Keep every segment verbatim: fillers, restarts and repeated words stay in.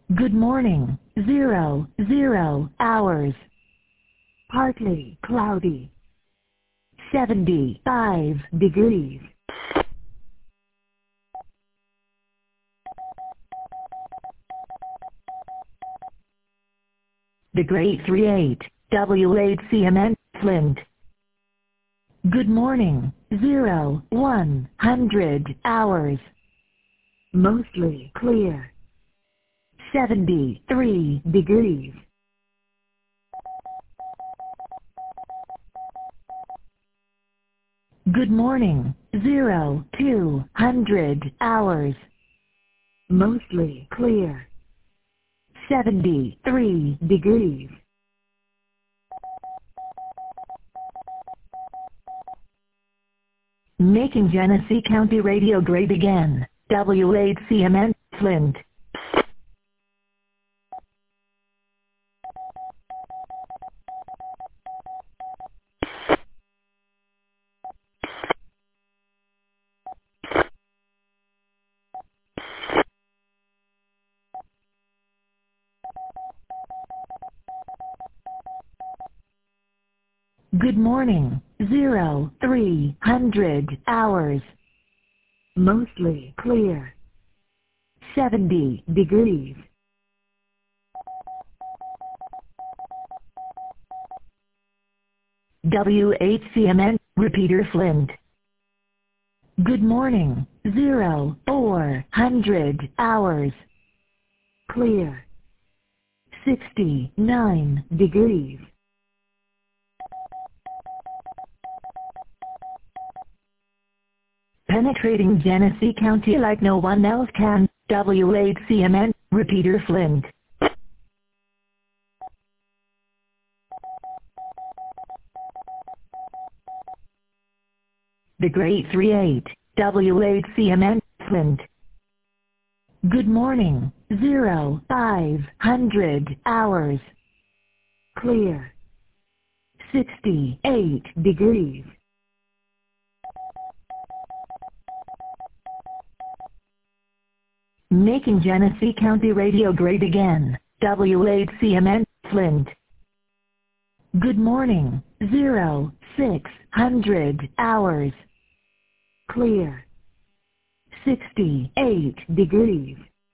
Good morning, zero, zero hours. Partly cloudy. seventy-five degrees. The Great three eight, W eight C M N, Flint. Good morning, zero, one hundred hours. Mostly clear. seventy-three degrees. Good morning, zero, two hundred hours. Mostly clear. seventy-three degrees. Making Genesee County radio great again, W eight C M N, Flint. Good morning, zero, three hundred hours. Mostly clear. seventy degrees. W eight C M N, repeater Flint. Good morning, zero, four hundred hours. Clear. sixty-nine degrees. Penetrating Genesee County like no one else can, W eight C M N, repeater Flint. The Great three eight, W eight C M N, Flint. Good morning, zero, five hundred hours. Clear. sixty-eight degrees. Making Genesee County radio great again, W eight C M N, Flint. Good morning, zero, six hundred hours. Clear. sixty-eight degrees.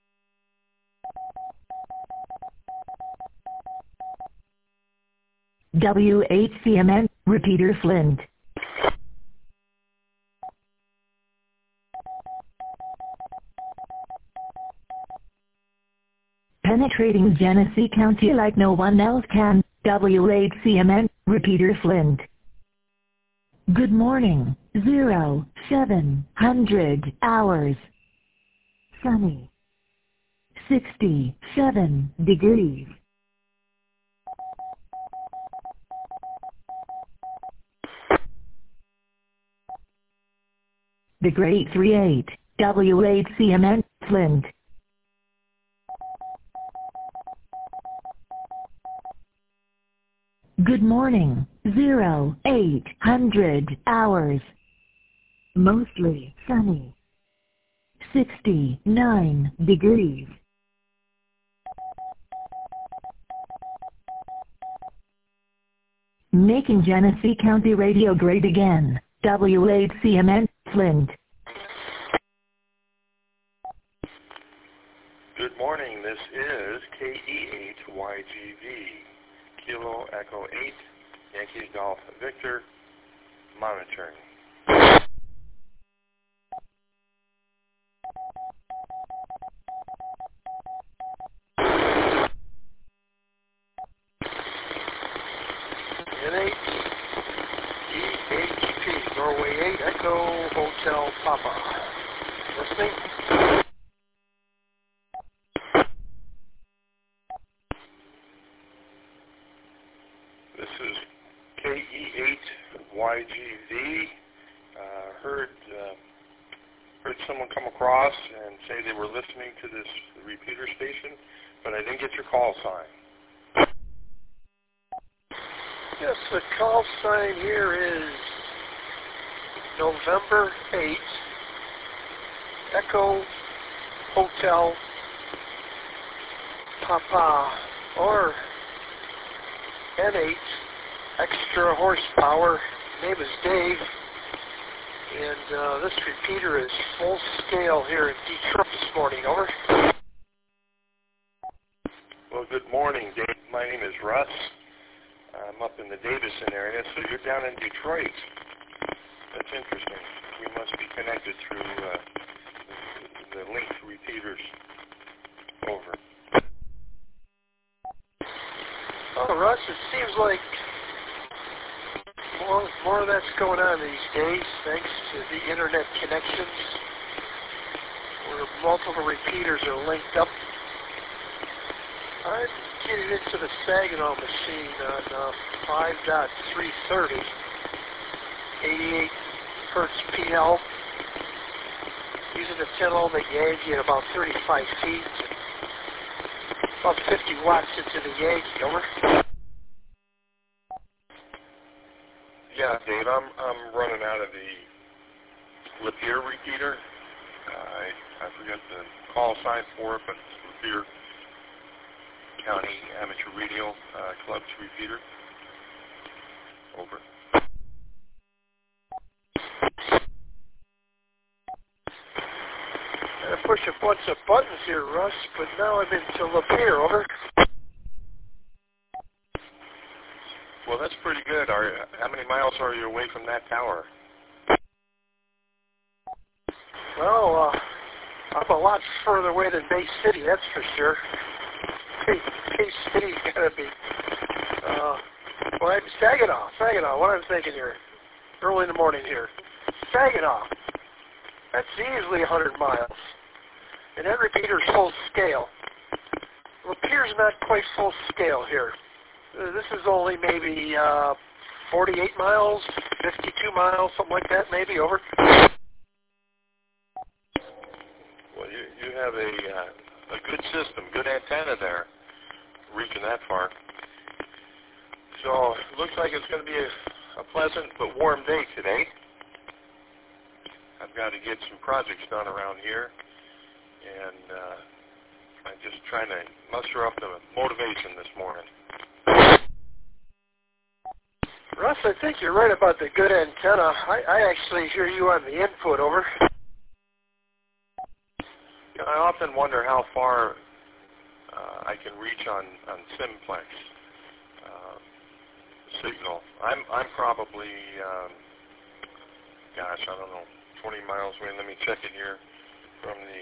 W eight C M N, repeater Flint. Penetrating Genesee County like no one else can, W eight C M N, repeater Flint. Good morning, zero, seven hundred hours. Sunny. sixty-seven degrees. The Great three eight, W eight C M N, Flint. Good morning, zero, eight hundred hours. Mostly sunny. sixty-nine degrees. Making Genesee County radio great again, W eight C M N, Flint. Good morning, this is K E eight Y G V. Kilo Echo eight, Yankee Golf Victor, monitoring. N eight, E H P, Norway eight, Echo Hotel Papa. Listening? This is K E eight Y G V. Uh, heard uh, heard someone come across and say they were listening to this repeater station, but I didn't get your call sign. Yes, the call sign here is November eighth, Echo Hotel Papa, or N eight extra horsepower. Name is Dave, and uh, this repeater is full scale here in Detroit this morning. Over. Well, good morning, Dave. My name is Russ. I'm up in the Davison area, so you're down in Detroit. That's interesting. We must be connected through uh, the, the linked repeaters. Over. Oh, Russ, it seems like more, more of that's going on these days, thanks to the internet connections, where multiple repeaters are linked up. I'm getting into the Saginaw machine on uh, five point three thirty, eighty-eight hertz P L, using the ten ohm Yagi at about thirty-five feet, about fifty watts into the Yagi. Over. Yeah, Dave, I'm I'm running out of the Lapeer repeater. Uh, I I forget the call sign for it, but it's Lapeer County Amateur Radio uh, Club's repeater. Over. I push a bunch of buttons here, Russ, but now I'm into Lapeer. Over. Well, that's pretty good. Are how many miles are you away from that tower? Well, uh, I'm a lot further away than Bay City, that's for sure. Bay, Bay City's gotta be. Uh, well, I'm Saginaw, Saginaw. What I'm thinking here, early in the morning here, Saginaw. That's easily one hundred miles, and that repeater's full scale. Lapeer's not quite full scale here. Uh, this is only maybe uh, forty-eight miles, fifty-two miles, something like that, maybe. Over. Well, you you have a uh, a good system, good antenna there, reaching that far. So it looks like it's going to be a, a pleasant but warm day today. I've got to get some projects done around here, and uh, I'm just trying to muster up the motivation this morning. Russ, I think you're right about the good antenna. I, I actually hear you on the input. Over. You know, I often wonder how far uh, I can reach on, on Simplex uh, signal. I'm I'm probably, um, gosh, I don't know, twenty miles away. Let me check it here. From the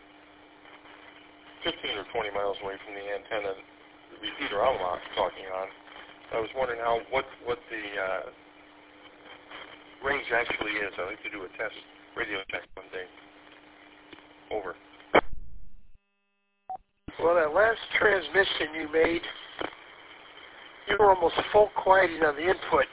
fifteen or twenty miles away from the antenna, the repeater I'm talking on. I was wondering how what what the uh, range actually is. I'd like to do a test radio check one day. Over. Well, that last transmission you made, you were almost full quieting on the input,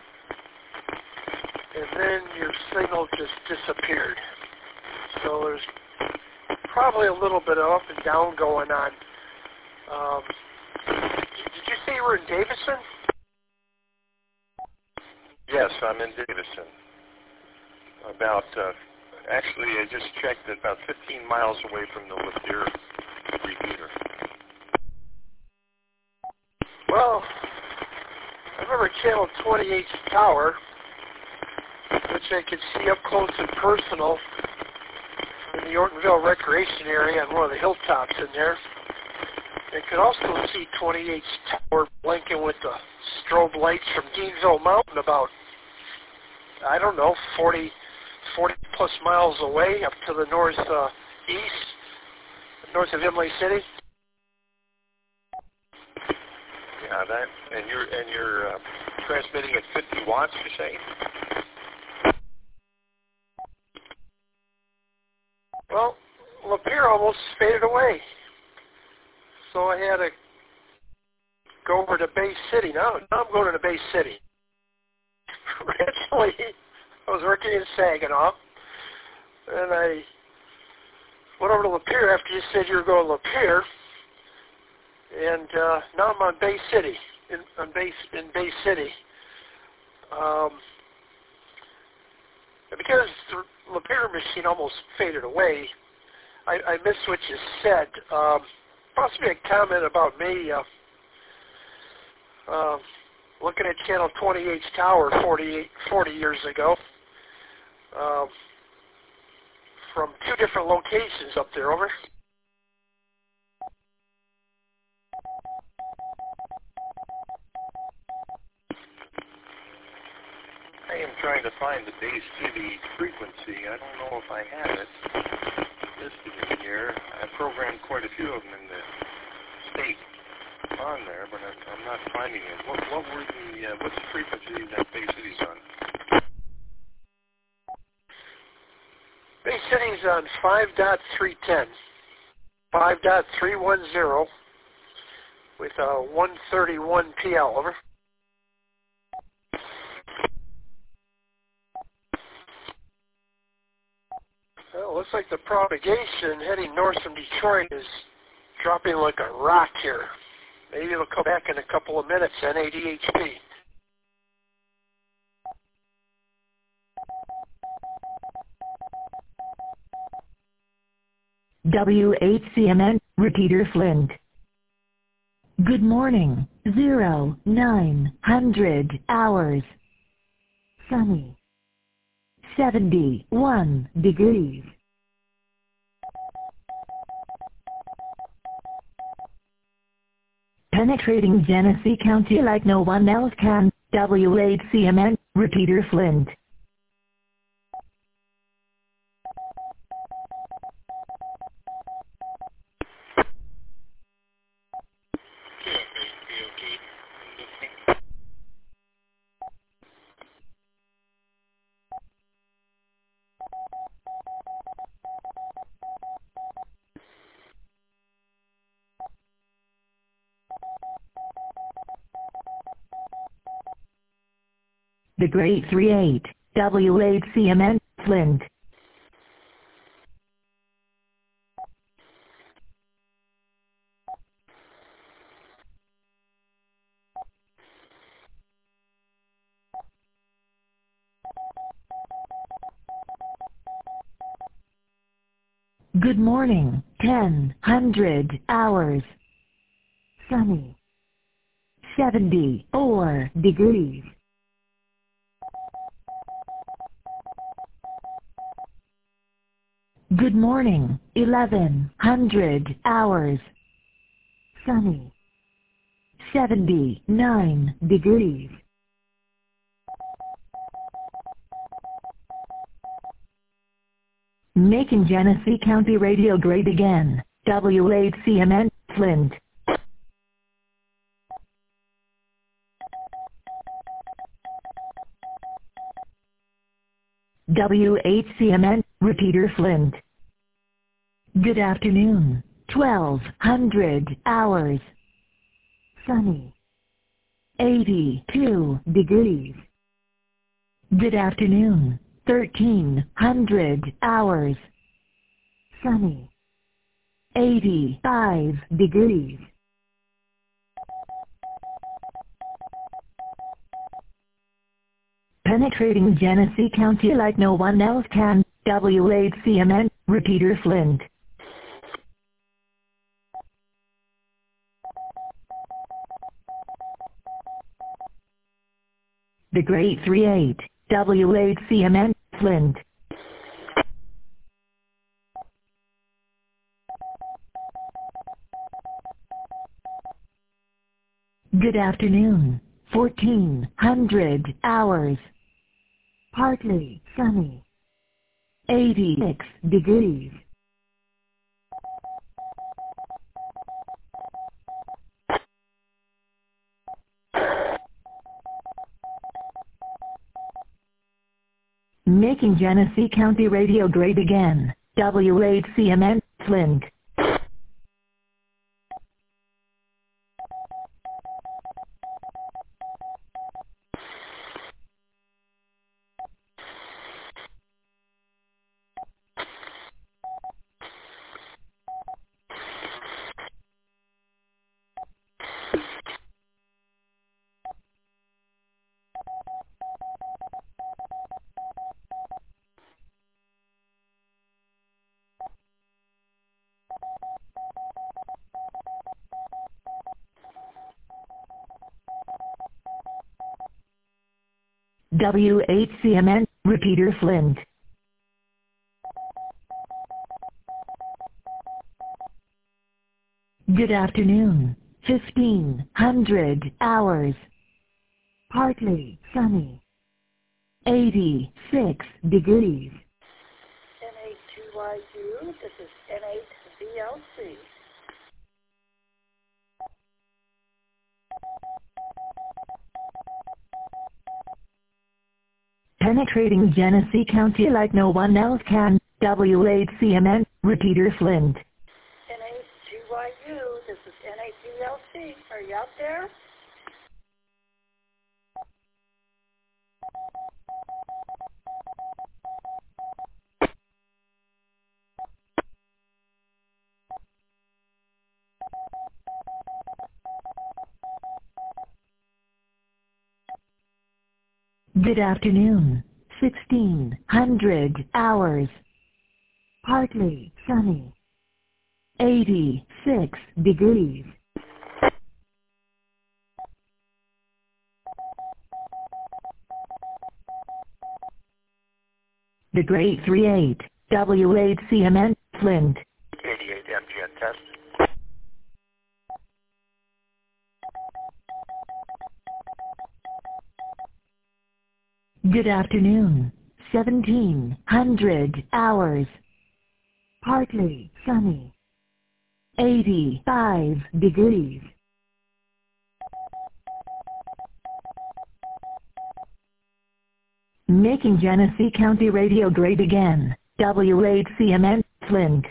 and then your signal just disappeared. So there's probably a little bit of up and down going on. Um, did you say you were in Davison? Yes, I'm in Davison. About, uh, actually, I just checked it, about fifteen miles away from the Lapeer repeater. Well, I remember Channel twenty-eight's tower, which I could see up close and personal in the Ortonville Recreation Area on one of the hilltops in there. I could also see twenty-eight's tower blinking with the strobe lights from Deansville Mountain about, I don't know, forty, forty plus miles away up to the north uh, east, north of Imlay City. Yeah, that, and you're and you're uh, transmitting at fifty watts, you say? Well, Lapeer almost faded away, so I had to go over to Bay City. Now, now I'm going to Bay City. Originally, I was working in Saginaw, and I went over to Lapeer after you said you were going to Lapeer, and uh, now I'm on Bay City, in, on Bay, in Bay City. Um, because the Lapeer machine almost faded away, I, I missed what you said. Um, possibly a comment about me uh, uh, looking at Channel twenty-eight's tower forty-eight, forty years ago uh, from two different locations up there. Over. I am trying to find the Bay City frequency. I don't know if I have it listed in here. I programmed quite a few of them in the state on there, but I'm, I'm not finding it. What, what were the, uh, what's the frequency that Bay City's on? Bay City's on five point three ten, five point three one zero with uh, one thirty-one P L, over. Well, looks like the propagation heading north from Detroit is dropping like a rock here. Maybe it'll come back in a couple of minutes, N A D H P. W H C M N, repeater Flint. Good morning, zero, nine hundred hours. Sunny. seventy-one degrees. Penetrating Genesee County like no one else can, W H C M N, repeater Flint. The Great three eight, W H C M N, Flint. Good morning, ten hundred hours. Sunny. seventy-four degrees. Good morning, eleven hundred hours. Sunny. seventy-nine degrees. Making Genesee County radio great again, W H C M N, Flint. W H C M N, repeater Flint. Good afternoon, twelve hundred hours. Sunny. eighty-two degrees. Good afternoon, thirteen hundred hours. Sunny. eighty-five degrees. Penetrating Genesee County like no one else can, W H C M N, repeater Flint. The Great three eight, W H C M N, Flint. Good afternoon, fourteen hundred hours. Partly sunny. eighty-six degrees. Making Genesee County radio great again, W H C M N, Flint. W H C M N, Repeater Flint. Good afternoon. fifteen hundred hours. Partly sunny. eighty-six degrees. N eight two Y U, this is N eight V L C. Penetrating Genesee County like no one else can, W H C M N, Repeater Flint. N eight two Y U, this is N eight V L C. Are you out there? Good afternoon. sixteen hundred hours. Partly sunny. eighty-six degrees. The Great three eight, W H C M N, Flint. eighty-eight M G N test. Good afternoon. seventeen hundred hours. Partly sunny. eighty-five degrees. Making Genesee County radio great again, W H C M N, Flint.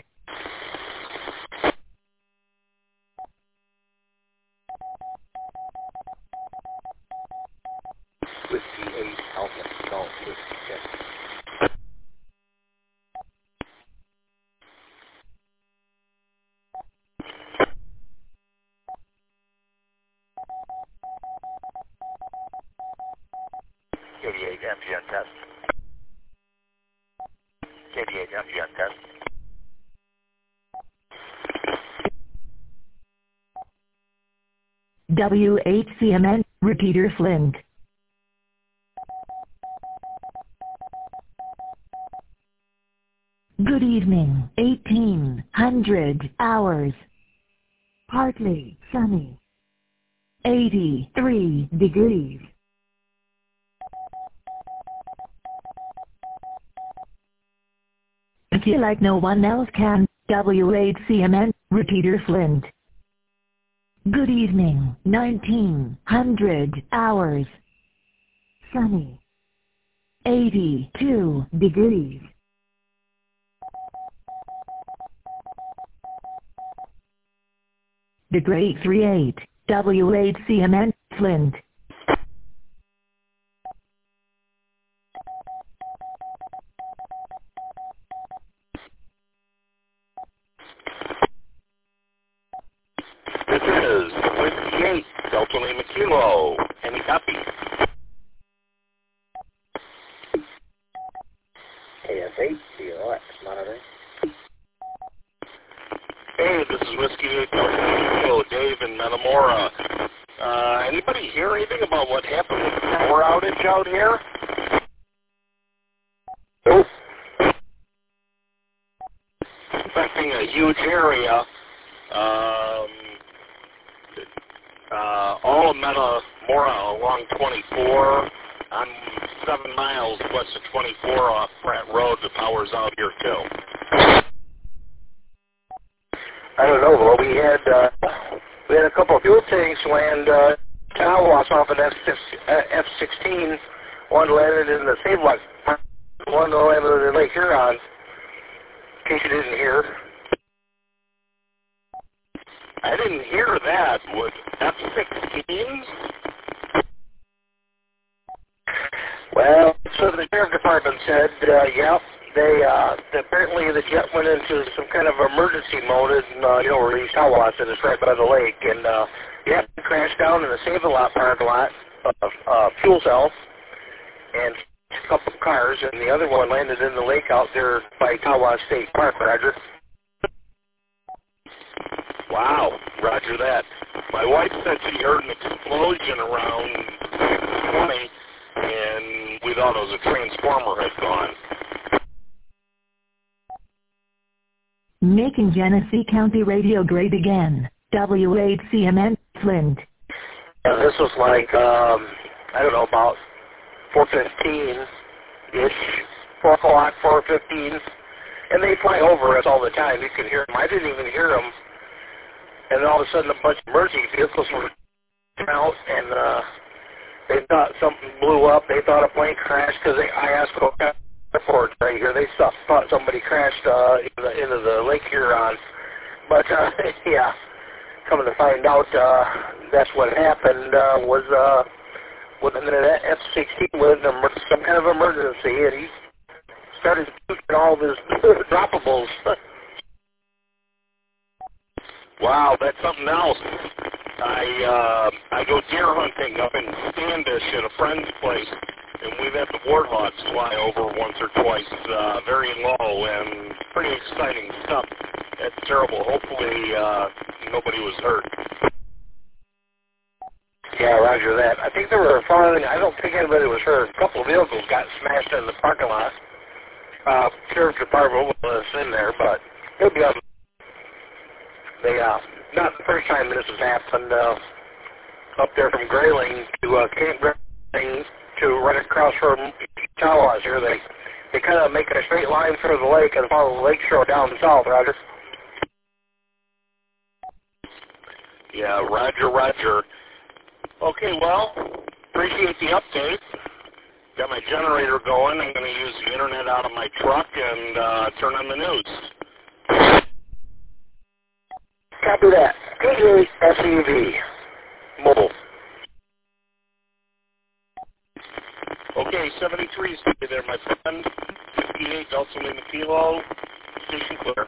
Whiskey eight Alpha Golf Whiskey six. eighty-eight M G N test. eighty-eight M G N test. W H C M N, Repeater Flint. Good evening. eighteen hundred hours. Partly sunny. eighty-three degrees. Feel like no one else can, W H C M N, Repeater Flint. Good evening. nineteen hundred hours. Sunny. eighty-two degrees. The Great three eight, W H C M N, Flint. This is Whiskey eight, Delta Lima Kilo. Any copy? K S eight, C O X, monitoring. Hey, this is Whiskey eight, Delta Lima Kilo, Dave in Metamora. Uh, anybody hear anything about what happened with the power outage out here? Nope. Affecting a huge area. Um, uh, all of Metamora along twenty-four. I'm seven miles west of twenty-four off Pratt Road. The power's out here too. I don't know. Well, we had uh, we had a couple of fuel tanks land uh, Tawas off an F sixteen. One landed in the Save Life. One landed in Lake Huron. In case you didn't hear. I didn't hear that. With F sixteens? Well, so the sheriff department said, uh, yeah, they uh, apparently the jet went into some kind of emergency mode, and uh, you know, where these Tawas and it's right by the lake, and uh, yeah, it crashed down in the Save-A-Lot parking lot, uh, uh, fuel cell, and a couple of cars, and the other one landed in the lake out there by Tawas State Park, Roger. Wow, roger that. My wife said she heard an explosion around six twenty, and we thought it was a transformer had gone. Making Genesee County radio great again. W eight C M N, Flint. Uh, this was like, um, I don't know, about four fifteen-ish, four o'clock, four fifteen. And they fly over us all the time. You can hear them. I didn't even hear them. And then all of a sudden, a bunch of emergency vehicles were out, and uh, they thought something blew up. They thought a plane crashed because I asked what kind of airport right here. They thought, thought somebody crashed uh, into, the, into the Lake Huron. But, uh, yeah, coming to find out, uh, that's what happened, uh, was uh, with an F sixteen with an, some kind of emergency, and he started shooting all of his droppables. Wow, that's something else. I uh, I go deer hunting up in Standish at a friend's place, and we've had the warthogs fly over once or twice, uh, very low, and pretty exciting stuff. That's terrible. Hopefully uh, nobody was hurt. Yeah, roger that. I think there were following, I don't think anybody was hurt. A couple of vehicles got smashed in the parking lot. Uh, Sheriff's Department was in there, but it'll be up. They, uh, not the first time this has happened, uh, up there from Grayling to, uh, Camp Grayling to right across from Tawas here. They, they kind of make a straight line through the lake and follow the lake shore down south, Roger. Yeah, roger, roger. Okay, well, appreciate the update. Got my generator going. I'm going to use the internet out of my truck and uh, turn on the news. Copy that. P eight S U V. Mobile. Okay, seventy-three, stay there, my friend. fifty-eight, Delta Lima Kilo. Station clear.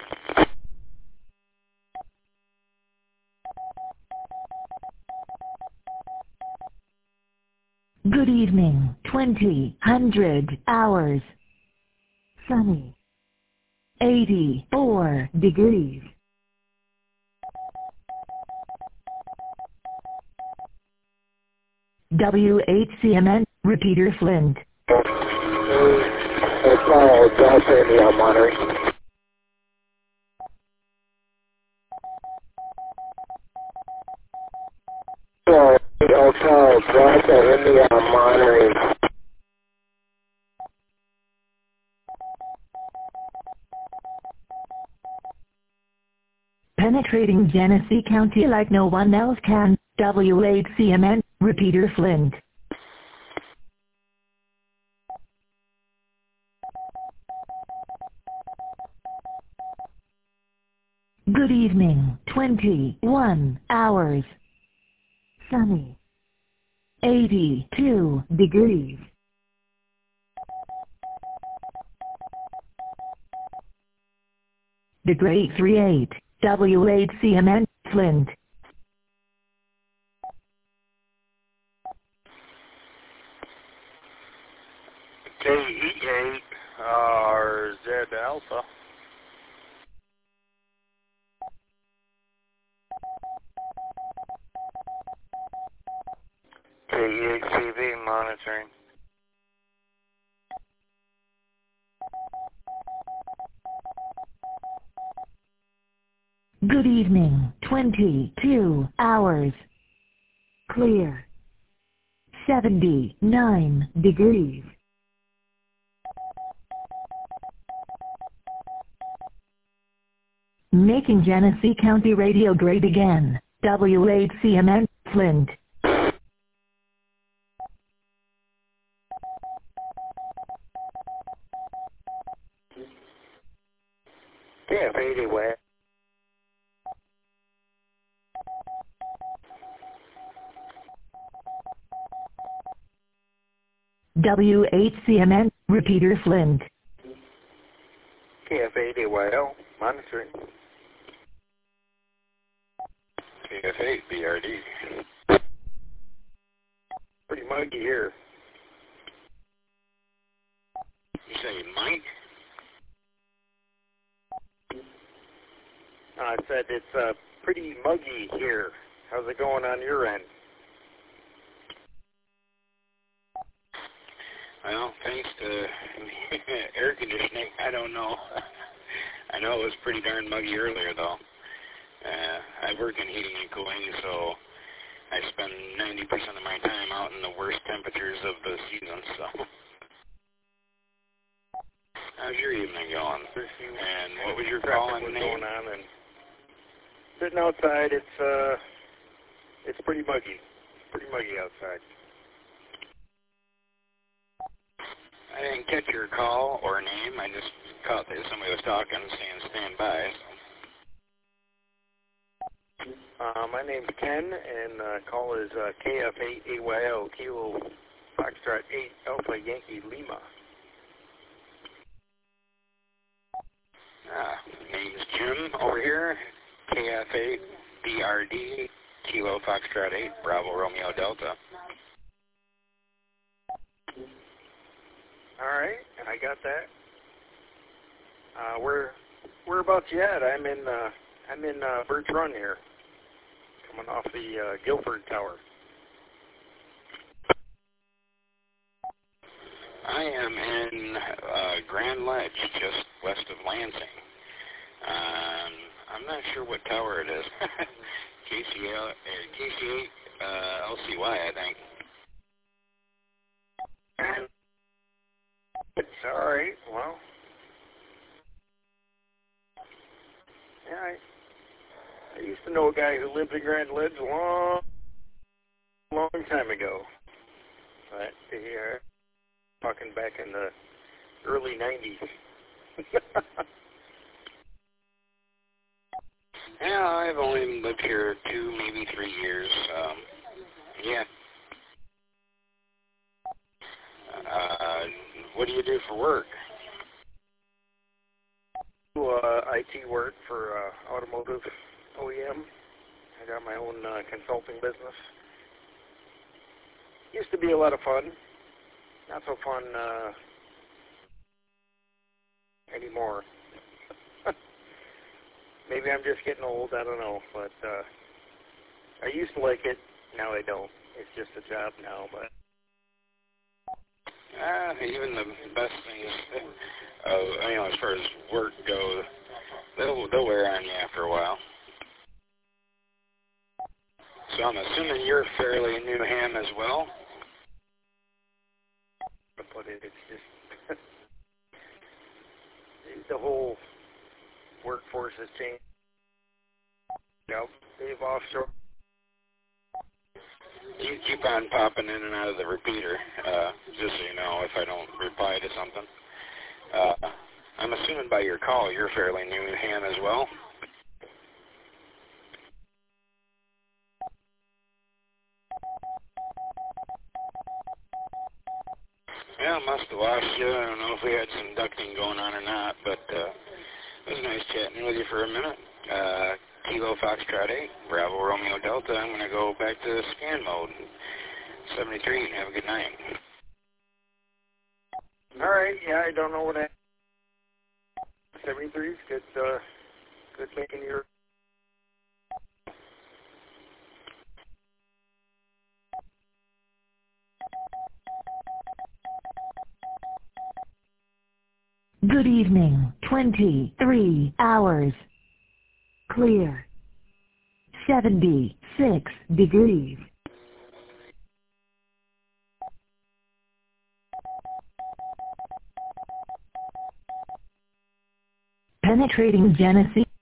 Good evening, twenty hundred hours. Sunny. eighty-four degrees. W eight C M N, repeater Flint. It's all Delta India monitoring. Hotel Delta India monitoring. Penetrating Genesee County like no one else can. W eight C M N, repeater Flint. Good evening, twenty-one hours. Sunny. eighty-two degrees. The Great three eight, W eight C M N, Flint. K E eight, R Z Alpha. K E eight C V monitoring. Good evening, twenty-two hours. Clear. seventy-nine degrees. Making Genesee County radio great again. W eight C M N, Flint. K F eighty West. W eight C M N, repeater Flint. K F eighty well, monitoring. K F eight B R D. Pretty muggy here. You saying Mike? I said it's uh, pretty muggy here. How's it going on your end? I Well, thanks to air conditioning, I don't know. I know it was pretty darn muggy earlier, though. Uh, I work in heating and cooling, so I spend ninety percent of my time out in the worst temperatures of the season, so. How's your evening going? And what was your call on name? Going on and sitting outside, it's, uh, it's pretty muggy. Pretty muggy outside. I didn't catch your call or name. I just caught that somebody was talking, saying stand by. So. Uh, my name's Ken, and uh, call is uh, K F eight A Y L, Kilo Foxtrot eight, Alpha Yankee Lima. Ah, name's Jim over here, K F eight B R D, Kilo Foxtrot eight, Bravo Romeo Delta. All right, I got that. Uh, where, whereabouts you at? I'm in, uh, I'm in uh, Birch Run here, coming off the uh, Guilford Tower. I am in uh, Grand Ledge, just west of Lansing. Um, I'm not sure what tower it is. K C L, uh, K C eight uh, L C Y, I think. All right, well, yeah, I, I used to know a guy who lived in Grand Ledge a long, long time ago. But yeah, talking back in the early nineties. Yeah, I've only lived here two, maybe three years. Um, yeah. Uh, what do you do for work? Do uh, I T work for uh, automotive O E M. I got my own uh, consulting business. Used to be a lot of fun. Not so fun uh, anymore. Maybe I'm just getting old, I don't know, but uh, I used to like it, now I don't. It's just a job now, but... Uh, even the best things, uh, you know, as far as work goes, they'll, they'll wear on you after a while. So I'm assuming you're fairly new ham as well? But it, it's just... the whole... workforce has changed. You know, they've offshore. You keep on popping in and out of the repeater, uh, just so you know if I don't reply to something. Uh, I'm assuming by your call you're fairly new to ham as well. Yeah, must have lost you. I don't know if we had some ducting going on or not, but uh, it was nice chatting with you for a minute. Uh, Kilo Foxtrot eight, Bravo Romeo Delta. I'm going to go back to scan mode. seventy-three, have a good night. All right, yeah, I don't know what I... seventy-three is good, uh, good making your... Good evening, twenty-three hours. Clear. seventy-six degrees. Penetrating Genesee.